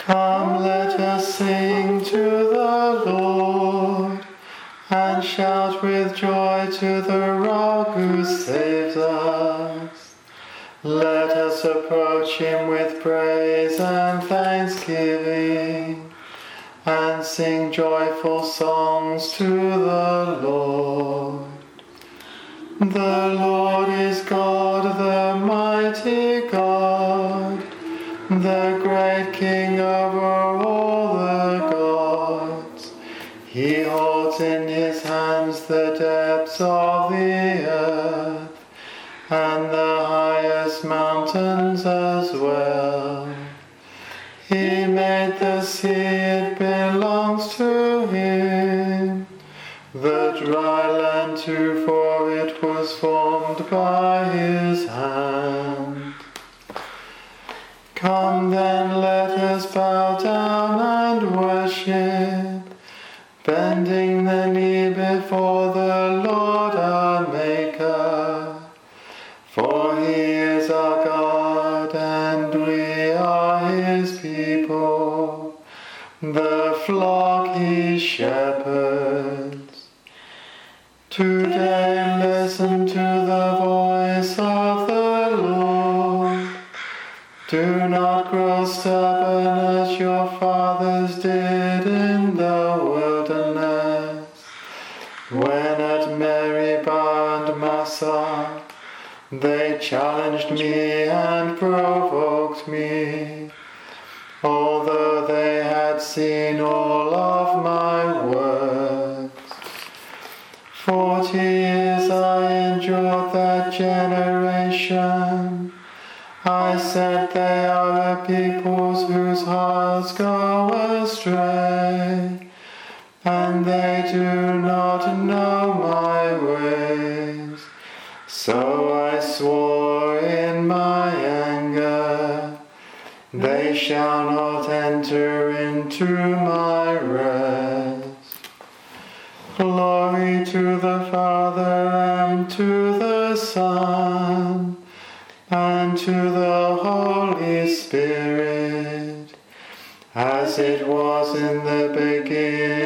Come, let us sing to the Lord, and shout with joy to the Rock who saves us. Let us approach him with praise and thanksgiving, and sing joyful songs to the Lord. The Lord is God, the mighty God, the great King over all the gods. He holds in his hands the depths of the earth, and the highest mountains as well. He made the sea, it belongs to him, the dry land too, for it was formed by his hand. Come then, let us bow down and worship, bending the knee before the Lord our Maker. For he is our God, and we are his people, the flock he shepherds. Today listen to the voice of the Lord. Do not grow stubborn as your fathers did in the wilderness, when at Meribah and Massah they challenged me and provoked me, although they had seen all of my works. 40 years I endured that generation. I said they are a people whose hearts go astray, and they do not know my ways. So I swore in my anger, they shall not enter into my rest. Glory to the Father, and to the Son, and to the Holy Spirit, as it was in the beginning,